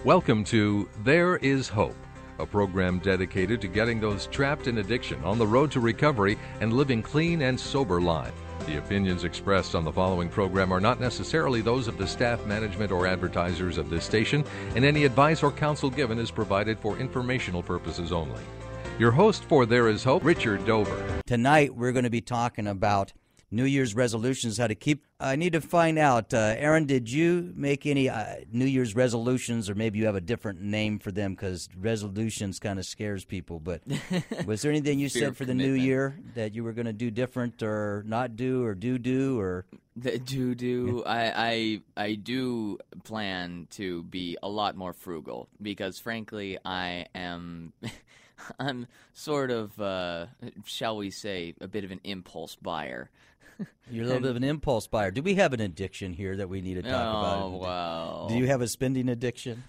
Welcome to There Is Hope, a program dedicated to getting those trapped in addiction on the road to recovery and living clean and sober lives. The opinions expressed on the following program are not necessarily those of the staff, management, or advertisers of this station, and any advice or counsel given is provided for informational purposes only. Your host for There Is Hope, Richard Dover. Tonight, we're going to be talking about New Year's resolutions, how to keep. I need to find out, Aaron, did you make any New Year's resolutions, or maybe you have a different name for them because resolutions kind of scares people, but was there anything you said for the new year that you were going to do different or not do or do or? I do plan to be a lot more frugal because, frankly, I'm sort of, shall we say, a bit of an impulse buyer. You're a little bit of an impulse buyer. Do we have an addiction here that we need to talk about? Oh, well. Do you have a spending addiction?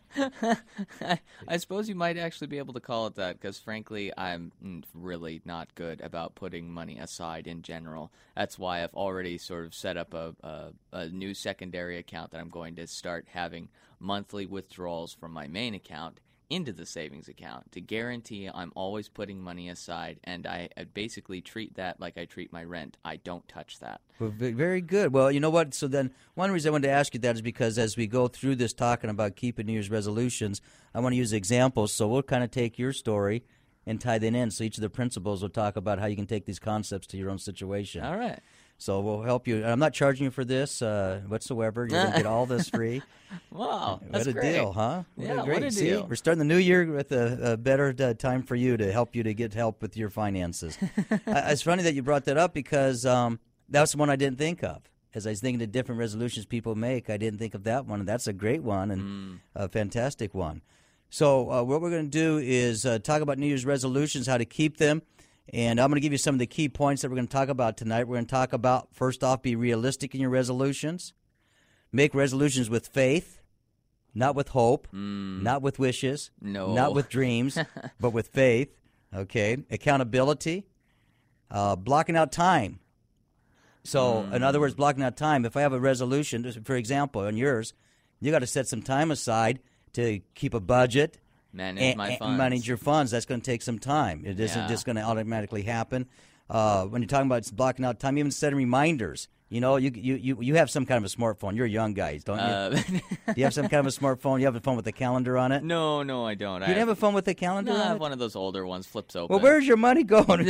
I suppose you might actually be able to call it that because, frankly, I'm really not good about putting money aside in general. That's why I've already sort of set up a new secondary account that I'm going to start having monthly withdrawals from my main account into the savings account to guarantee I'm always putting money aside, and I basically treat that like I treat my rent. I don't touch that. Well, very good. Well, you know what? So then one reason I wanted to ask you that is because as we go through this talking about keeping New Year's resolutions, I want to use examples. So we'll kind of take your story and tie that in. So each of the principals will talk about how you can take these concepts to your own situation. All right. So we'll help you. I'm not charging you for this whatsoever. You're going to get all this free. Wow, that's what a great. Deal, huh? Yeah, great. what a See, deal. We're starting the new year with a better time for you to get help with your finances. It's funny that you brought that up because that's the one I didn't think of. As I was thinking of different resolutions people make, I didn't think of that one. That's a great one and a fantastic one. So what we're going to do is talk about New Year's resolutions, how to keep them. And I'm going to give you some of the key points that we're going to talk about tonight. We're going to talk about, first off, be realistic in your resolutions. Make resolutions with faith, not with hope, not with wishes, not with dreams, but with faith. Okay. Accountability, blocking out time. So, in other words, blocking out time. If I have a resolution, for example, on yours, you got to set some time aside to keep a budget. Manage your funds. That's going to take some time. It isn't just going to automatically happen. When you're talking about blocking out time, even setting reminders. You know, you have some kind of a smartphone. You're young guys, don't you? Do you have some kind of a smartphone? You have a phone with a calendar on it? No, I don't. You don't have a phone with a calendar on it? I have one of those older ones, flips open. Well, where's your money going?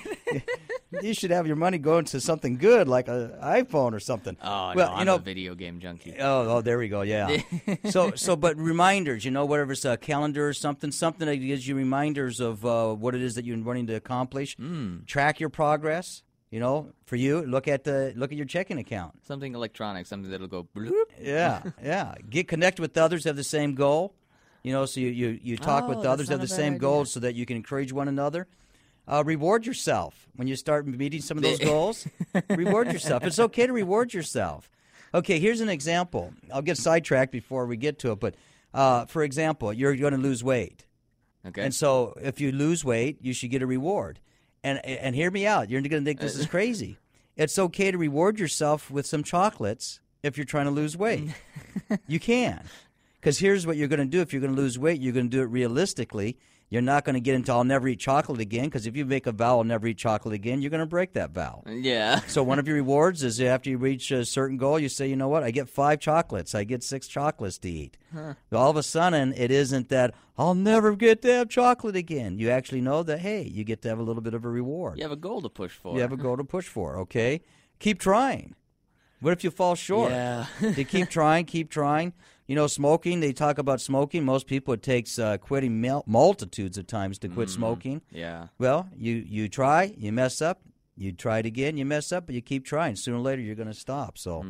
You should have your money going to something good, like an iPhone or something. Oh, well, I'm a video game junkie. Oh, there we go, yeah. But reminders, whatever it's a calendar or something that gives you reminders of what it is that you're wanting to accomplish. Track your progress. For you, look at your checking account. Something electronic, something that'll go bloop. Yeah. Get connected with others who have the same goal. So you talk with others who have the same goals so that you can encourage one another. Reward yourself when you start meeting some of those goals. Reward yourself. It's okay to reward yourself. Okay, here's an example. I'll get sidetracked before we get to it, but for example, you're going to lose weight. Okay. And so if you lose weight, you should get a reward. And hear me out. You're going to think this is crazy. It's okay to reward yourself with some chocolates if you're trying to lose weight. You can. Because here's what you're going to do. If you're going to lose weight, you're going to do it realistically. You're not going to get into I'll never eat chocolate again, because if you make a vow I'll never eat chocolate again, you're going to break that vow. Yeah. So one of your rewards is after you reach a certain goal, you say, you know what, I get 5 chocolates. I get 6 chocolates to eat. All of a sudden, it isn't that I'll never get to have chocolate again. You actually know that, hey, you get to have a little bit of a reward. You have a goal to push for. You have a goal to push for, okay? Keep trying. What if you fall short? Yeah. You keep trying. Smoking, they talk about smoking. Most people, it takes quitting multitudes of times to quit smoking. Yeah. Well, you try, you mess up, you try it again, you mess up, but you keep trying. Sooner or later, you're going to stop. So,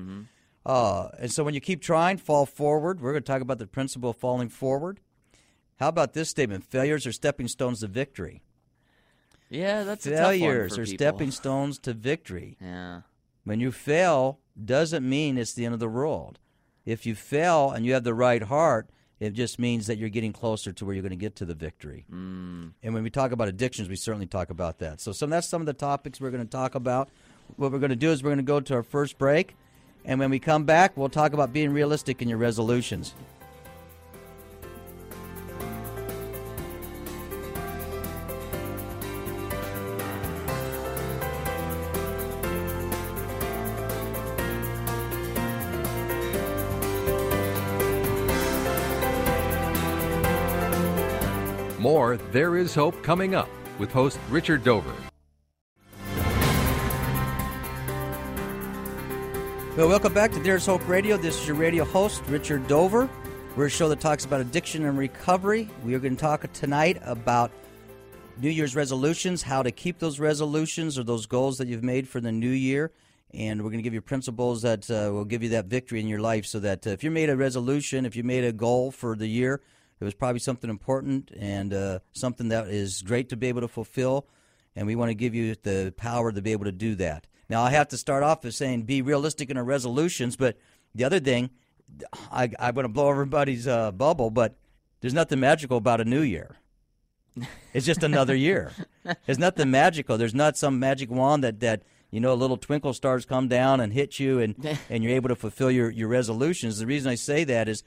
and so when you keep trying, fall forward. We're going to talk about the principle of falling forward. How about this statement? Failures are stepping stones to victory. Yeah, that's a Failures tough one are for stepping stones to victory. Yeah. When you fail, doesn't mean it's the end of the world. If you fail and you have the right heart, it just means that you're getting closer to where you're going to get to the victory. And when we talk about addictions, we certainly talk about that. So that's some of the topics we're going to talk about. What we're going to do is we're going to go to our first break, and when we come back, we'll talk about being realistic in your resolutions. More There Is Hope coming up with host Richard Dover. Well, welcome back to There's Hope Radio. This is your radio host, Richard Dover. We're a show that talks about addiction and recovery. We are going to talk tonight about New Year's resolutions, how to keep those resolutions or those goals that you've made for the new year. And we're going to give you principles that will give you that victory in your life, so that if you made a resolution, if you made a goal for the year, it was probably something important and something that is great to be able to fulfill. And we want to give you the power to be able to do that. Now, I have to start off with saying be realistic in our resolutions, but the other thing, I want to blow everybody's bubble, but there's nothing magical about a new year. It's just another year. There's nothing magical. There's not some magic wand that little twinkle stars come down and hit you, and you're able to fulfill your resolutions. The reason I say that is,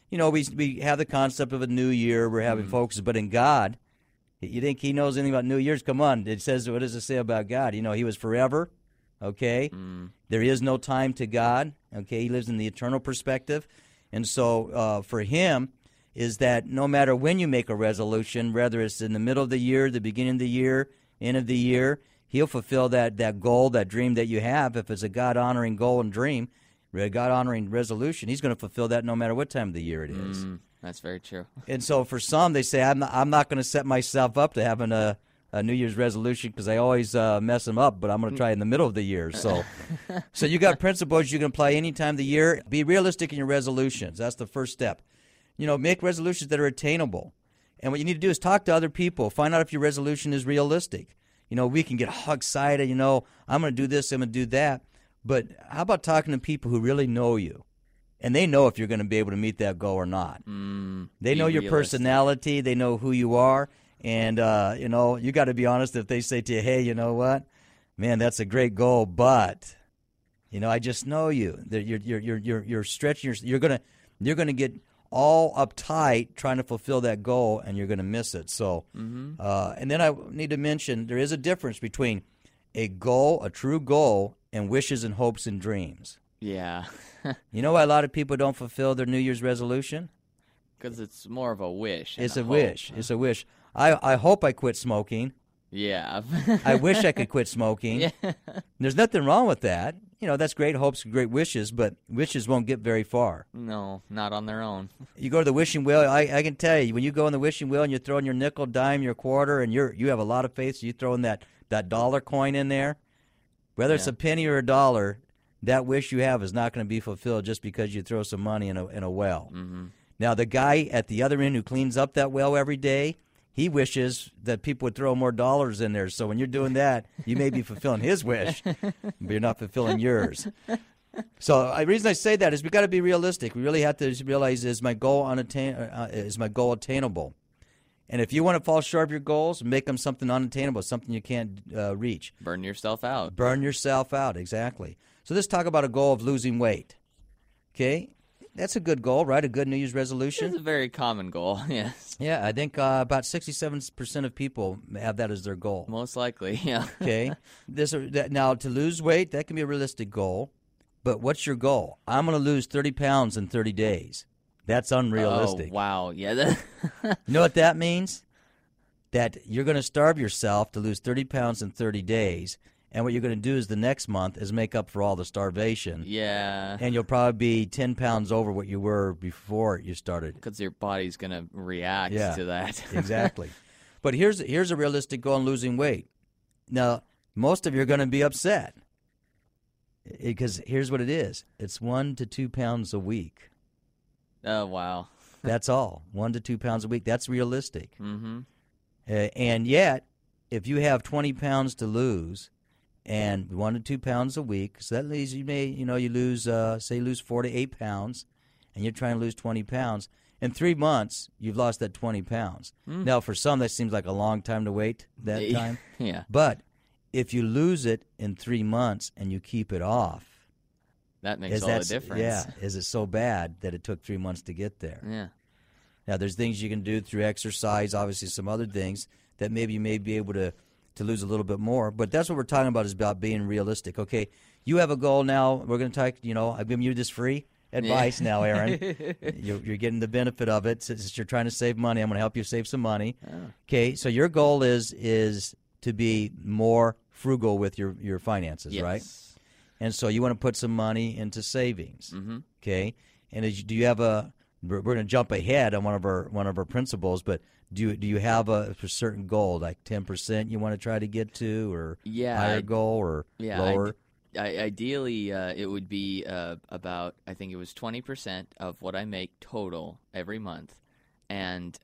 we have the concept of a new year. We're having focus, but in God, you think He knows anything about New Year's? Come on. It says, what does it say about God? He was forever, okay? There is no time to God, okay? He lives in the eternal perspective. And so for Him is that no matter when you make a resolution, whether it's in the middle of the year, the beginning of the year, end of the year, He'll fulfill that goal, that dream that you have. If it's a God-honoring goal and dream, a God-honoring resolution, He's going to fulfill that no matter what time of the year it is. That's very true. And so for some, they say, I'm not going to set myself up to having a New Year's resolution because I always mess them up, but I'm going to try in the middle of the year. So you got principles you can apply any time of the year. Be realistic in your resolutions. That's the first step. Make resolutions that are attainable. And what you need to do is talk to other people. Find out if your resolution is realistic. We can get all excited, I'm going to do this, I'm going to do that. But how about talking to people who really know you? And they know if you're going to be able to meet that goal or not. They know your personality. They know who you are. And, you got to be honest if they say to you, hey, you know what? Man, that's a great goal, but, I just know you. You're stretching. You're going to get all uptight trying to fulfill that goal, and you're going to miss it. So, and then I need to mention there is a difference between a goal, a true goal, and wishes and hopes and dreams. Yeah. You know why a lot of people don't fulfill their New Year's resolution? Because it's more of a wish. It's a wish. It's a wish. I hope I quit smoking. Yeah. I wish I could quit smoking. Yeah. There's nothing wrong with that. That's great hopes, great wishes, but wishes won't get very far. No, not on their own. You go to the wishing wheel, I can tell you, when you go in the wishing wheel and you're throwing your nickel, dime, your quarter, and you have a lot of faith, so you throw in that dollar coin in there, whether it's a penny or a dollar, that wish you have is not going to be fulfilled just because you throw some money in a well. Now, the guy at the other end who cleans up that well every day, he wishes that people would throw more dollars in there. So when you're doing that, you may be fulfilling his wish, but you're not fulfilling yours. So the reason I say that is we got to be realistic. We really have to realize, is my goal attainable? And if you want to fall short of your goals, make them something unattainable, something you can't reach. Burn yourself out. Burn yourself out, exactly. So let's talk about a goal of losing weight. Okay? That's a good goal, right? A good New Year's resolution. It's a very common goal, yes. Yeah, I think about 67% of people have that as their goal. Most likely, yeah. Okay. Now, to lose weight, that can be a realistic goal. But what's your goal? I'm going to lose 30 pounds in 30 days. That's unrealistic. Oh, wow. Yeah. You know what that means? That you're going to starve yourself to lose 30 pounds in 30 days. And what you're going to do is the next month is make up for all the starvation. Yeah. And you'll probably be 10 pounds over what you were before you started. Because your body's going to react to that. Exactly. But here's a realistic goal in losing weight. Now, most of you are going to be upset. Because here's what it is. It's 1 to 2 pounds a week. Oh, wow. That's all. 1 to 2 pounds a week. That's realistic. Mm-hmm. And yet, if you have 20 pounds to lose, and 1 to 2 pounds a week, so that leaves you lose, say you lose 4 to 8 pounds, and you're trying to lose 20 pounds. In 3 months, you've lost that 20 pounds. Now, for some, that seems like a long time to wait that time. Yeah. But if you lose it in 3 months and you keep it off, that makes all the difference. Yeah. Is it so bad that it took 3 months to get there? Yeah. Now, there's things you can do through exercise, obviously some other things that maybe you may be able to lose a little bit more. But that's what we're talking about, is about being realistic. Okay, you have a goal now. We're going to talk, I'm giving you this free. advice now, Aaron. You're getting the benefit of it since you're trying to save money. I'm going to help you save some money. Okay, so your goal is to be more frugal with your finances, right? And so you want to put some money into savings, okay? And do you have we're going to jump ahead on one of our principles, but do you have a certain goal, like 10% you want to try to get to, or higher goal, or lower? Ideally, it would be about, I think it was 20% of what I make total every month, and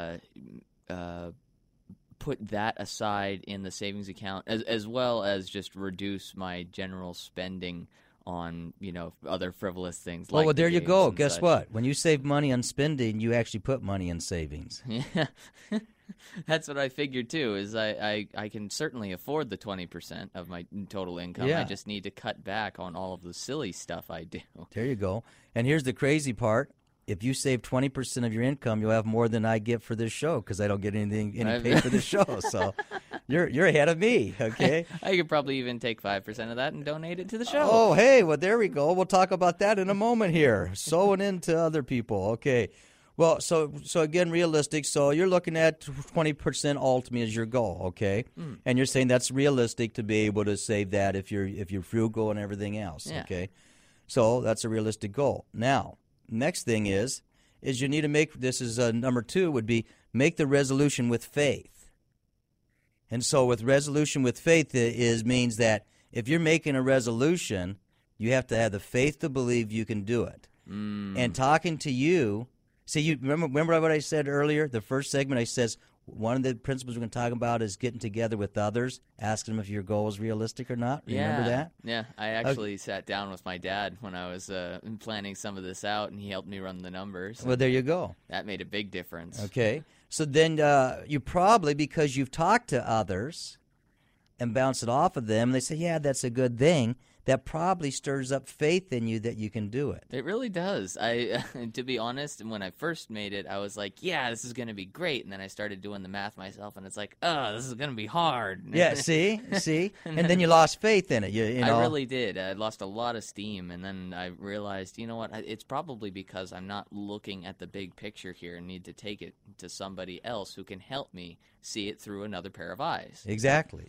put that aside in the savings account, as well as just reduce my general spending on, other frivolous things. Well, like there you go. Guess such. what? When you save money on spending, you actually put money in savings. Yeah. That's what I figured too. Is I can certainly afford the 20% of my total income. Yeah. I just need to cut back on all of the silly stuff I do. There you go. And here's the crazy part. If you save 20% of your income, you'll have more than I get for this show, because I don't get any pay for this show. So you're ahead of me, okay? I could probably even take 5% of that and donate it to the show. Oh, hey, well, there we go. We'll talk about that in a moment here. Sowing into other people, okay. Well, so again, realistic. So you're looking at 20% ultimately as your goal, okay? And you're saying that's realistic to be able to save that if you're frugal and everything else, okay? So that's a realistic goal. Now, next thing is you need to make, this is number 2, would be make the resolution with faith. And so with resolution with faith means that if you're making a resolution, you have to have the faith to believe you can do it. And talking to you, see, you remember what I said earlier? The first segment, I says one of the principles we're going to talk about is getting together with others, asking them if your goal is realistic or not. Remember that? Yeah, I actually sat down with my dad when I was planning some of this out, and he helped me run the numbers. Well, there you go. That made a big difference. Okay. So then you probably, because you've talked to others and bounced it off of them, and they say, yeah, that's a good thing, that probably stirs up faith in you that you can do it. It really does. To be honest, when I first made it, I was like, yeah, this is going to be great. And then I started doing the math myself, and it's like, oh, this is going to be hard. Yeah, see? And then you lost faith in it. You know? I really did. I lost a lot of steam, and then I realized, you know what, it's probably because I'm not looking at the big picture here and need to take it to somebody else who can help me see it through another pair of eyes. Exactly.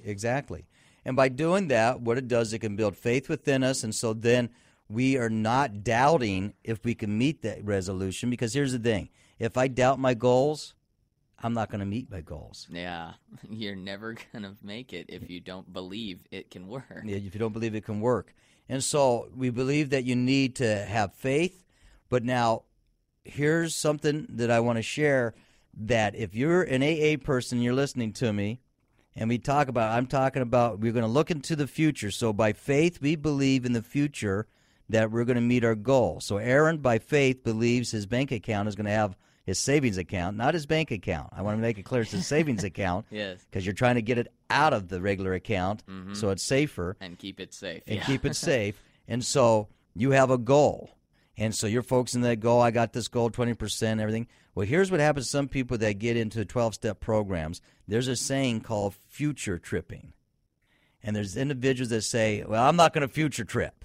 And by doing that, what it does, it can build faith within us, and so then we are not doubting if we can meet that resolution, because here's the thing. If I doubt my goals, I'm not going to meet my goals. Yeah, you're never going to make it if you don't believe it can work. Yeah, if you don't believe it can work. And so we believe that you need to have faith, but now here's something that I want to share, that if you're an AA person, you're listening to me, and I'm talking about we're going to look into the future. So by faith, we believe in the future that we're going to meet our goal. So Aaron, by faith, believes his bank account is going to have his savings account, not his bank account. I want to make it clear it's his savings account. Yes. Because you're trying to get it out of the regular account so it's safer. And keep it safe. And keep it safe. And so you have a goal. And so you're focusing on that goal. I got this goal, 20%, everything. Well, here's what happens to some people that get into 12-step programs. There's a saying called future tripping. And there's individuals that say, well, I'm not going to future trip.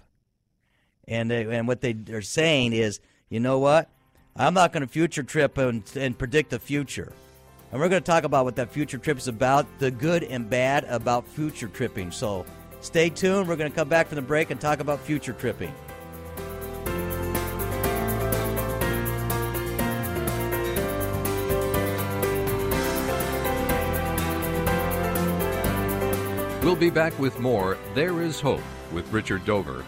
And what they're saying is, you know what? I'm not going to future trip and predict the future. And we're going to talk about what that future trip is about, the good and bad about future tripping. So stay tuned. We're going to come back from the break and talk about future tripping. We'll be back with more There Is Hope with Richard Dover.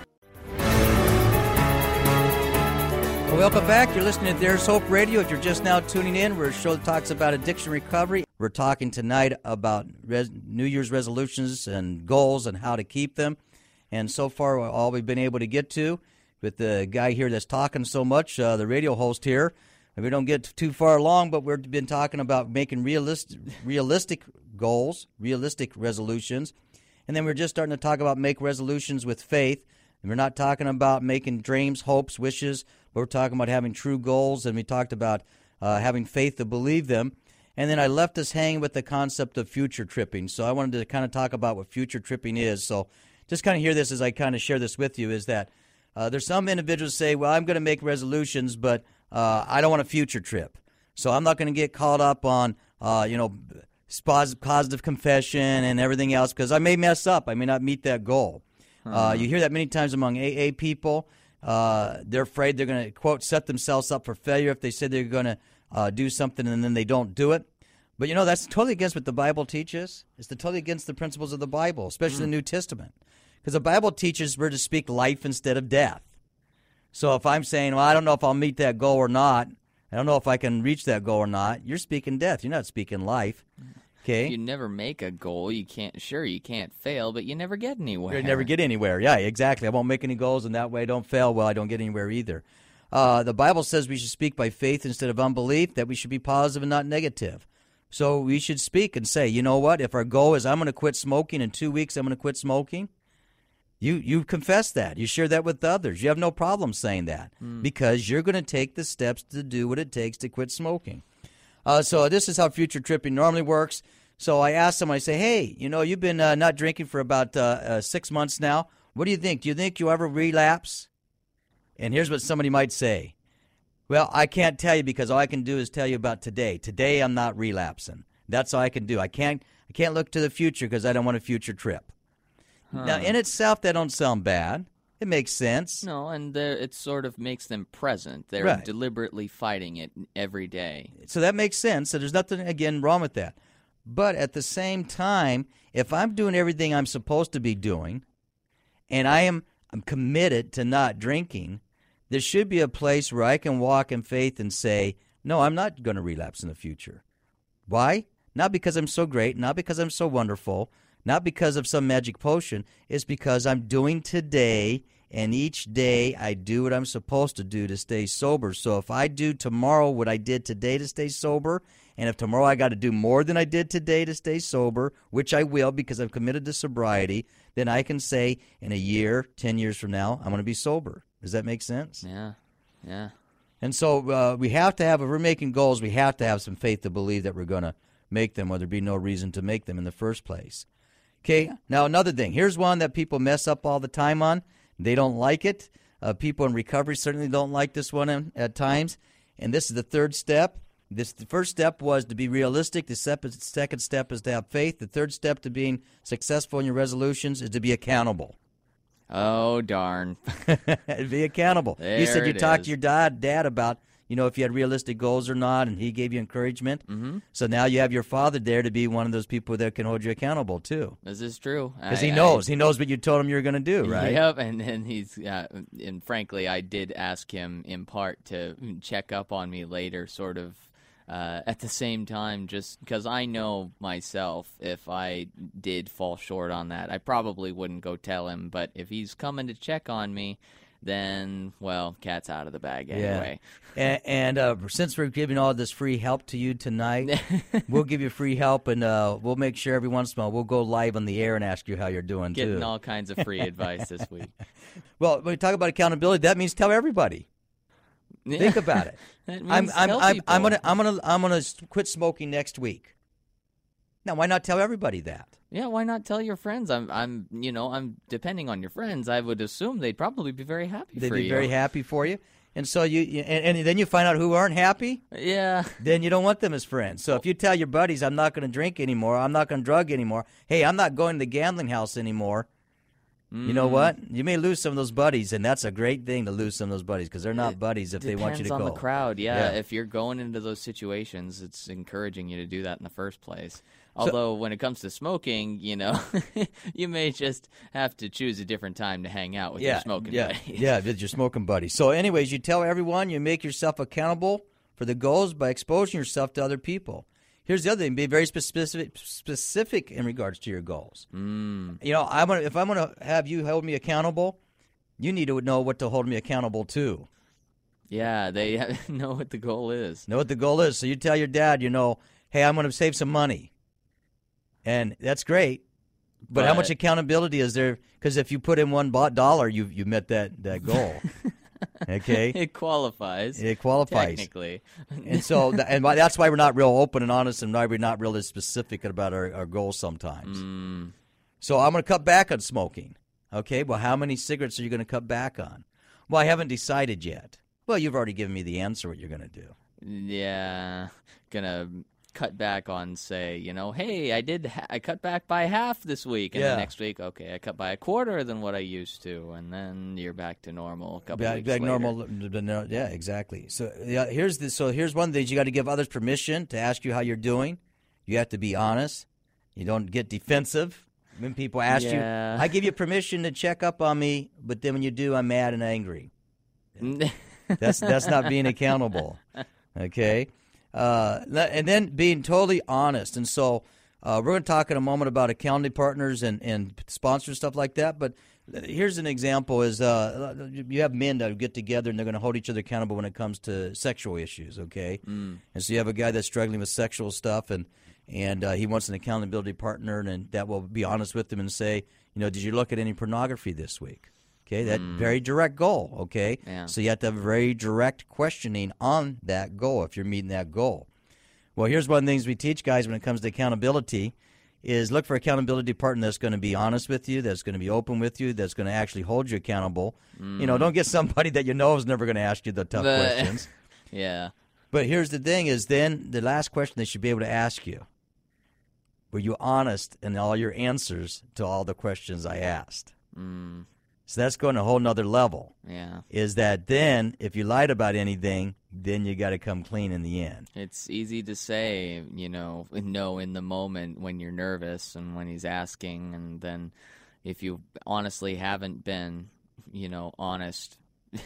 Well, welcome back. You're listening to There's Hope Radio. If you're just now tuning in, we're a show that talks about addiction recovery. We're talking tonight about New Year's resolutions and goals and how to keep them. And so far, all we've been able to get to with the guy here that's talking so much, the radio host here, we don't get too far along, but we've been talking about making realistic goals, realistic resolutions. And then we're just starting to talk about make resolutions with faith. And we're not talking about making dreams, hopes, wishes, but we're talking about having true goals. And we talked about having faith to believe them. And then I left us hanging with the concept of future tripping. So I wanted to kind of talk about what future tripping is. So just kind of hear this as I kind of share this with you, is that There's some individuals say, well, I'm going to make resolutions, but I don't want a future trip. So I'm not going to get caught up on, positive confession and everything else because I may mess up. I may not meet that goal. You hear that many times among AA people. They're afraid they're going to, quote, set themselves up for failure if they say they're going to do something and then they don't do it. But, that's totally against what the Bible teaches. It's totally against the principles of the Bible, especially the New Testament. Because the Bible teaches we're to speak life instead of death. So if I'm saying, well, I don't know if I'll meet that goal or not, I don't know if I can reach that goal or not, you're speaking death. You're not speaking life. Okay? You never make a goal. You can't fail, but you never get anywhere. You never get anywhere. Yeah, exactly. I won't make any goals, and that way I don't fail. Well, I don't get anywhere either. The Bible says we should speak by faith instead of unbelief, that we should be positive and not negative. So we should speak and say, you know what, if our goal is I'm going to quit smoking in 2 weeks, I'm going to quit smoking, you confess that. You share that with others. You have no problem saying that because you're going to take the steps to do what it takes to quit smoking. So this is how future tripping normally works. So I ask them, I say, hey, you've been not drinking for about 6 months now. What do you think? Do you think you'll ever relapse? And here's what somebody might say. Well, I can't tell you because all I can do is tell you about today. Today I'm not relapsing. That's all I can do. I can't look to the future because I don't want a future trip. Now, in itself, that don't sound bad. It makes sense. No, and it sort of makes them present. They're deliberately fighting it every day. So that makes sense. So there's nothing, again, wrong with that. But at the same time, if I'm doing everything I'm supposed to be doing, and I'm committed to not drinking, there should be a place where I can walk in faith and say, no, I'm not going to relapse in the future. Why? Not because I'm so great, not because I'm so wonderful, not because of some magic potion. It's because I'm doing today, and each day I do what I'm supposed to do to stay sober. So if I do tomorrow what I did today to stay sober, and if tomorrow I got to do more than I did today to stay sober, which I will because I'm committed to sobriety, then I can say in a year, 10 years from now, I'm going to be sober. Does that make sense? Yeah. And so we have to have, if we're making goals, we have to have some faith to believe that we're going to make them, or there'd be no reason to make them in the first place. Okay, now another thing. Here's one that people mess up all the time on. They don't like it. People in recovery certainly don't like this one at times. And this is the third step. The first step was to be realistic. The second step is to have faith. The third step to being successful in your resolutions is to be accountable. Oh, darn. Be accountable. You said you talked to your dad about, if you had realistic goals or not, and he gave you encouragement. Mm-hmm. So now you have your father there to be one of those people that can hold you accountable, too. This is true. Because he knows. He knows what you told him you were going to do, right? Yep, and he's, and frankly, I did ask him in part to check up on me later, sort of, at the same time, just because I know myself, if I did fall short on that, I probably wouldn't go tell him. But if he's coming to check on me, then, well, cat's out of the bag anyway. Yeah. And since we're giving all this free help to you tonight, we'll give you free help, and we'll make sure every once in a while we'll go live on the air and ask you how you're doing, Getting all kinds of free advice this week. Well, when we talk about accountability, that means tell everybody. Yeah. Think about it. That means tell people. I'm gonna quit smoking next week. Now, why not tell everybody that? Yeah, why not tell your friends? I'm depending on your friends. I would assume they'd probably be very happy for you. They'd be very happy for you. And so and then you find out who aren't happy. Yeah. Then you don't want them as friends. So if you tell your buddies, I'm not going to drink anymore, I'm not going to drug anymore, hey, I'm not going to the gambling house anymore, you know what? You may lose some of those buddies, and that's a great thing to lose some of those buddies because they're not buddies if they want you to go. Depends on the crowd, yeah. If you're going into those situations, it's encouraging you to do that in the first place. Although when it comes to smoking, you may just have to choose a different time to hang out with your smoking buddies. Yeah, with your smoking buddies. So anyways, you tell everyone, you make yourself accountable for the goals by exposing yourself to other people. Here's the other thing: be very specific in regards to your goals. If I'm going to have you hold me accountable, you need to know what to hold me accountable to. Yeah, they know what the goal is. Know what the goal is. So you tell your dad, hey, I'm going to save some money, and that's great. But how much accountability is there? Because if you put in $1, you met that goal. Okay, it qualifies. Technically, and so that's why we're not real open and honest, and why we're not really specific about our goals sometimes. So I'm going to cut back on smoking. Okay, well, how many cigarettes are you going to cut back on? Well, I haven't decided yet. Well, you've already given me the answer what you're going to do. Yeah, gonna cut back on, say, hey, I cut back by half this week, and Yeah. the next week, okay, I cut by a quarter than what I used to, and then you're back to normal a couple weeks Back later. normal. Yeah, exactly. So here's one thing: you got to give others permission to ask you how you're doing. You have to be honest. You don't get defensive when people ask Yeah. you. I give you permission to check up on me, but then when you do, I'm mad and angry. That's not being accountable. Okay. And then being totally honest. And so we're going to talk in a moment about accounting partners and sponsors, stuff like that. But here's an example is you have men that get together and they're going to hold each other accountable when it comes to sexual issues, okay? And so you have a guy that's struggling with sexual stuff and he wants an accountability partner and that will be honest with him and say, did you look at any pornography this week? Okay, that very direct goal, okay? Yeah. So you have to have very direct questioning on that goal if you're meeting that goal. Well, here's one of the things we teach guys when it comes to accountability is look for an accountability partner that's going to be honest with you, that's going to be open with you, that's going to actually hold you accountable. Don't get somebody that you know is never going to ask you the tough questions. Yeah. But here's the thing is then the last question they should be able to ask you, were you honest in all your answers to all the questions I asked? So that's going to a whole nother level. Yeah. Is that then if you lied about anything, then you got to come clean in the end. It's easy to say, no in the moment when you're nervous and when he's asking, and then if you honestly haven't been, honest,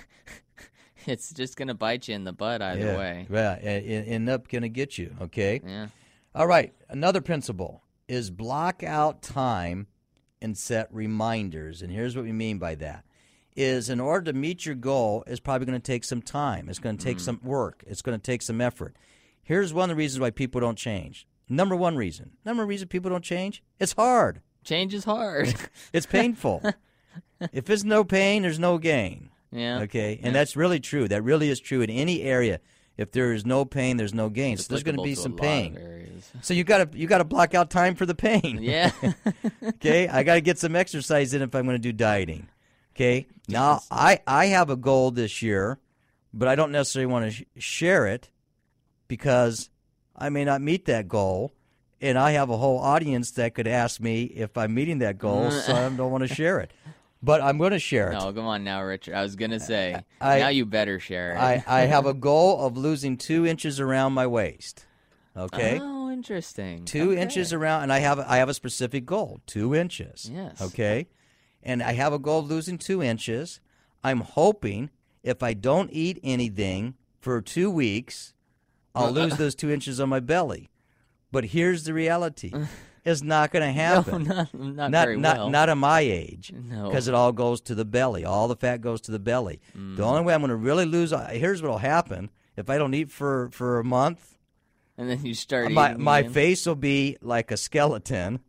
it's just going to bite you in the butt either way. Yeah, it end up going to get you, okay? Yeah. All right, another principle is block out time and set reminders. And here's what we mean by that. Is in order to meet your goal, it's probably going to take some time. It's going to take some work. It's going to take some effort. Here's one of the reasons why people don't change. Number one reason people don't change, it's hard. Change is hard. It's painful. If there's no pain, there's no gain. Yeah. Okay, and that's really true. That really is true in any area. If there is no pain, there's no gain. So there's going to be some pain. So you got to block out time for the pain. Yeah. Okay, I got to get some exercise in if I'm going to do dieting. Okay, now I have a goal this year, but I don't necessarily want to share it because I may not meet that goal, and I have a whole audience that could ask me if I'm meeting that goal, so I don't want to share it. But I'm going to share it. No, come on now, Richard. I was going to say, now you better share it. I have a goal of losing 2 inches around my waist. Okay? Oh, interesting. 2 inches around, and I have a specific goal, 2 inches. Yes. Okay? And I have a goal of losing 2 inches. I'm hoping if I don't eat anything for 2 weeks, I'll lose those 2 inches on my belly. But here's the reality. It's not going to happen. No, not very well. Not at my age. No. Because it all goes to the belly. All the fat goes to the belly. The only way I'm going to really lose, here's what will happen. If I don't eat for a month, and then you start my eating face will be like a skeleton.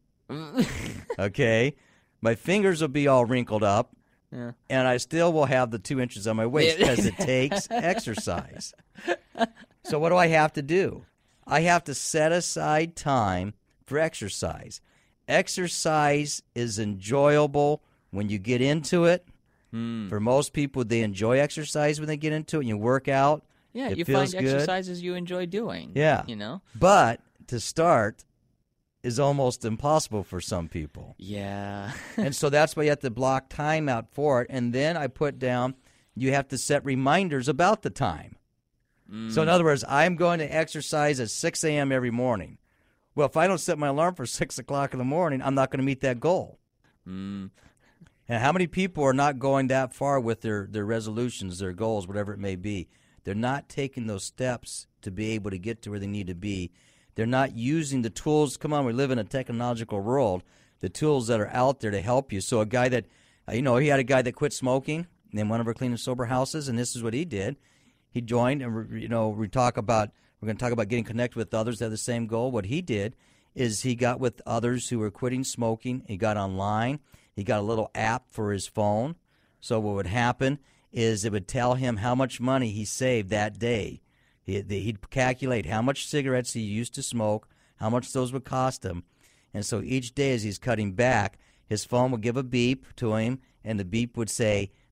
Okay? My fingers will be all wrinkled up. Yeah. And I still will have the 2 inches on my waist because it takes exercise. So what do I have to do? I have to set aside time for exercise. Exercise is enjoyable when you get into it. For most people, they enjoy exercise when they get into it. You work out. Yeah, it you feels find good. exercises you enjoy doing. Yeah. But to start is almost impossible for some people. Yeah. And so that's why you have to block time out for it. And then I put down, you have to set reminders about the time. So in other words, I'm going to exercise at 6 a.m. every morning. Well, if I don't set my alarm for 6 o'clock in the morning, I'm not going to meet that goal. And how many people are not going that far with their resolutions, their goals, whatever it may be? They're not taking those steps to be able to get to where they need to be. They're not using the tools. Come on, we live in a technological world. The tools that are out there to help you. So a guy that, he had a guy that quit smoking in one of our clean and sober houses, and this is what he did. He joined, and we're going to talk about getting connected with others that have the same goal. What he did is he got with others who were quitting smoking. He got online. He got a little app for his phone. So what would happen is it would tell him how much money he saved that day. He'd calculate how much cigarettes he used to smoke, how much those would cost him. And so each day as he's cutting back, his phone would give a beep to him, and the beep would say,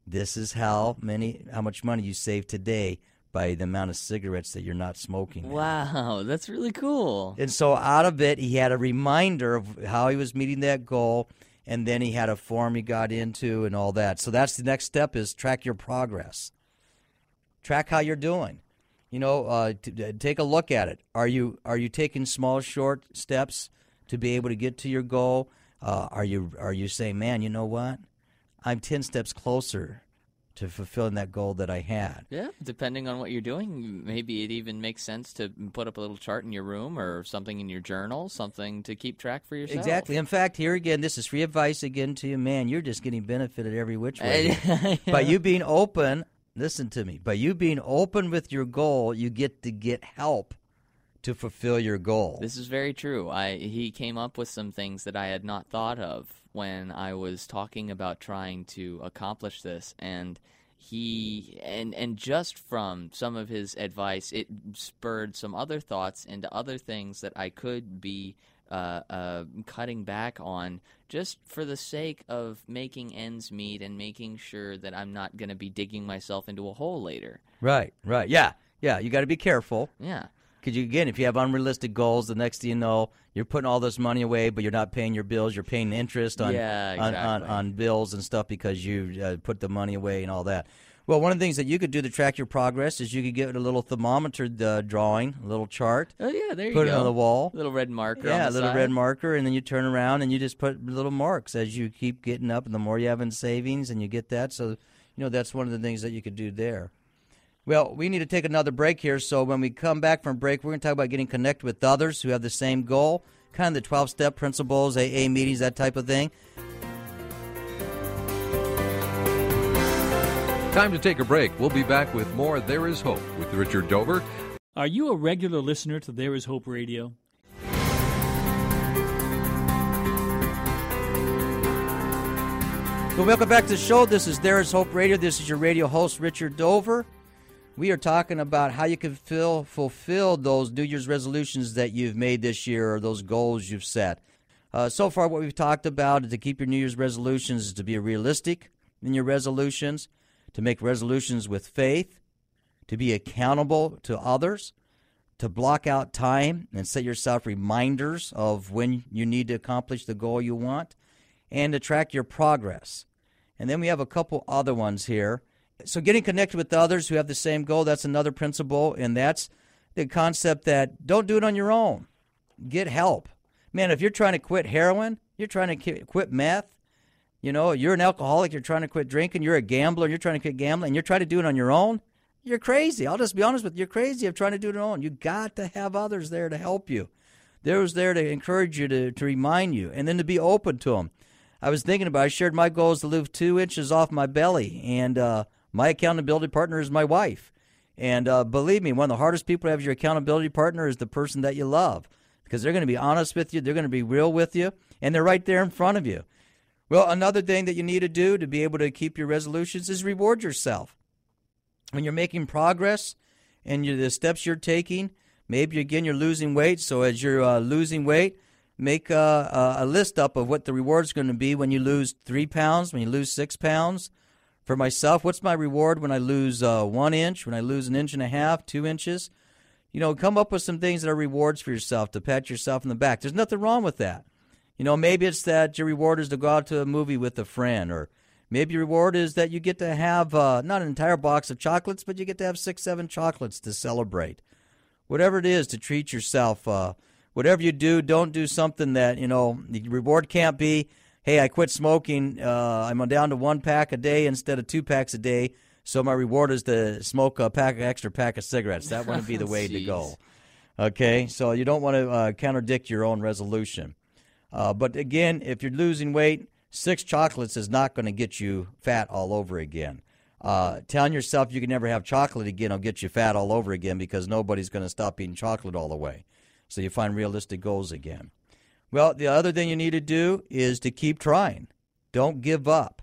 This is how much money you save today by the amount of cigarettes that you're not smoking now. Wow, that's really cool. And so out of it, he had a reminder of how he was meeting that goal, and then he had a form he got into and all that. So that's the next step, is track your progress. Track how you're doing. Take a look at it. Are you taking small, short steps to be able to get to your goal? Are you saying, man, you know what? I'm 10 steps closer to fulfilling that goal that I had. Yeah, depending on what you're doing, maybe it even makes sense to put up a little chart in your room or something in your journal, something to keep track for yourself. Exactly. In fact, here again, this is free advice again to you. Man, you're just getting benefited every which way. Yeah. By you being open, listen to me, by you being open with your goal, you get to get help to fulfill your goal. This is very true. He came up with some things that I had not thought of when I was talking about trying to accomplish this, and just from some of his advice, it spurred some other thoughts into other things that I could be cutting back on, just for the sake of making ends meet and making sure that I'm not going to be digging myself into a hole later. Right. Yeah. You got to be careful. Yeah. Because if you have unrealistic goals, the next thing you know, you're putting all this money away, but you're not paying your bills. You're paying interest on on bills and stuff because you put the money away and all that. Well, one of the things that you could do to track your progress is you could get a little thermometer drawing, a little chart. Oh, yeah, there you go. Put it on the wall. A little red marker on the a little side. red marker, and then you turn around and you just put little marks as you keep getting up, and the more you have in savings, and you get that. So, that's one of the things that you could do there. Well, we need to take another break here, so when we come back from break, we're going to talk about getting connected with others who have the same goal, kind of the 12-step principles, AA meetings, that type of thing. Time to take a break. We'll be back with more There Is Hope with Richard Dover. Are you a regular listener to There Is Hope Radio? Well, welcome back to the show. This is There Is Hope Radio. This is your radio host, Richard Dover. We are talking about how you can fulfill those New Year's resolutions that you've made this year, or those goals you've set. So far, what we've talked about is to keep your New Year's resolutions is to be realistic in your resolutions, to make resolutions with faith, to be accountable to others, to block out time and set yourself reminders of when you need to accomplish the goal you want, and to track your progress. And then we have a couple other ones here. So getting connected with others who have the same goal, that's another principle, and that's the concept that don't do it on your own. Get help. Man, if you're trying to quit heroin, you're trying to quit meth, you're an alcoholic, you're trying to quit drinking, you're a gambler, and you're trying to quit gambling, and you're trying to do it on your own, you're crazy. I'll just be honest with you. You're crazy of trying to do it on your own. You got to have others there to help you. They're there to encourage you, to remind you, and then to be open to them. I was thinking about, I shared my goal is to live 2 inches off my belly, and my accountability partner is my wife. And believe me, one of the hardest people to have as your accountability partner is the person that you love, because they're going to be honest with you, they're going to be real with you, and they're right there in front of you. Well, another thing that you need to do to be able to keep your resolutions is reward yourself. When you're making progress and the steps you're taking, maybe, again, you're losing weight, so as you're losing weight, make a list up of what the reward's going to be when you lose 3 pounds, when you lose 6 pounds. For myself, what's my reward when I lose 1 inch, when I lose 1.5 inches, 2 inches? Come up with some things that are rewards for yourself, to pat yourself in the back. There's nothing wrong with that. Maybe it's that your reward is to go out to a movie with a friend, or maybe your reward is that you get to have not an entire box of chocolates, but you get to have 6, 7 chocolates to celebrate. Whatever it is, to treat yourself. Whatever you do, don't do something that, the reward can't be, hey, I quit smoking, I'm down to 1 pack a day instead of 2 packs a day, so my reward is to smoke extra pack of cigarettes. That wouldn't be the way to go. Okay, so you don't want to contradict your own resolution. But again, if you're losing weight, 6 chocolates is not going to get you fat all over again. Telling yourself you can never have chocolate again will get you fat all over again, because nobody's going to stop eating chocolate all the way. So you find realistic goals again. Well, the other thing you need to do is to keep trying. Don't give up.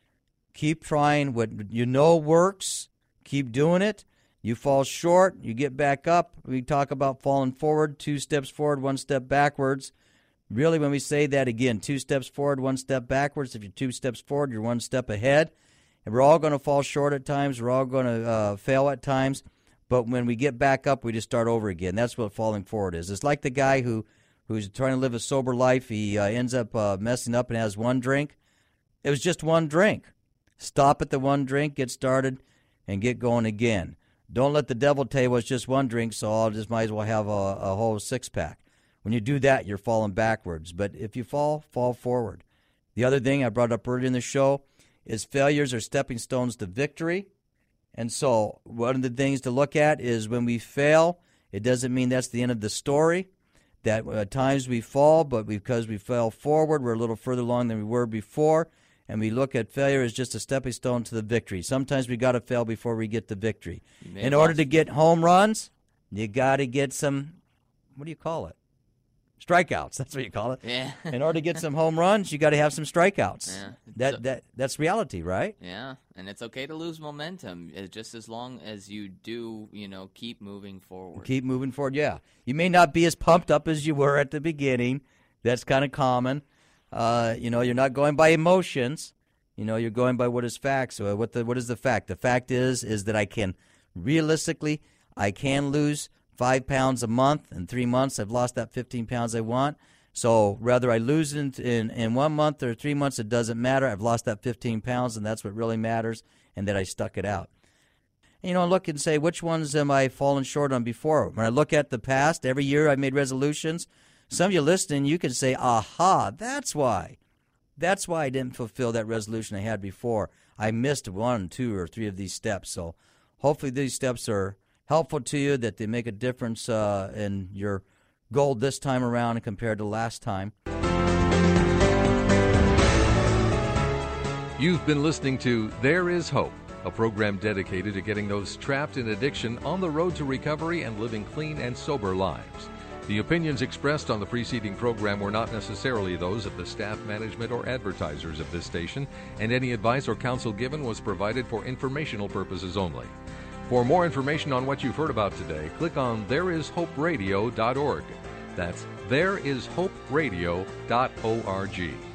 Keep trying what you know works. Keep doing it. You fall short, you get back up. We talk about falling forward, 2 steps forward, 1 step backwards. Really, when we say that again, 2 steps forward, 1 step backwards, if you're 2 steps forward, you're 1 step ahead. And we're all going to fall short at times. We're all going to fail at times. But when we get back up, we just start over again. That's what falling forward is. It's like the guy who's trying to live a sober life. He ends up messing up and has one drink. It was just one drink. Stop at the one drink, get started, and get going again. Don't let the devil tell you, well, it's just one drink, so I'll just might as well have a whole six-pack. When you do that, you're falling backwards. But if you fall forward. The other thing I brought up earlier in the show is failures are stepping stones to victory. And so one of the things to look at is when we fail, it doesn't mean that's the end of the story. That at times we fall, but because we fell forward, we're a little further along than we were before. And we look at failure as just a stepping stone to the victory. Sometimes we got to fail before we get the victory. In order to get home runs, you got to get some, what do you call it? Strikeouts. That's what you call it. Yeah. In order to get some home runs, you got to have some strikeouts. Yeah. That's reality, right? Yeah, and it's okay to lose momentum, just as long as you do, keep moving forward. Keep moving forward, yeah. You may not be as pumped up as you were at the beginning. That's kind of common. You're not going by emotions. You're going by what is fact. So what is the fact? The fact is that I can lose 5 pounds a month. In 3 months, I've lost that 15 pounds I want. So whether I lose in 1 month or 3 months, it doesn't matter. I've lost that 15 pounds, and that's what really matters, and that I stuck it out. And, look and say, which ones am I falling short on before? When I look at the past, every year I made resolutions. Some of you listening, you can say, aha, that's why. That's why I didn't fulfill that resolution I had before. I missed 1, 2, or 3 of these steps. So hopefully these steps are helpful to you, that they make a difference in your goal this time around compared to last time. You've been listening to There Is Hope, a program dedicated to getting those trapped in addiction on the road to recovery and living clean and sober lives. The opinions expressed on the preceding program were not necessarily those of the staff, management, or advertisers of this station, and any advice or counsel given was provided for informational purposes only. For more information on what you've heard about today, click on thereishoperadio.org. That's thereishoperadio.org.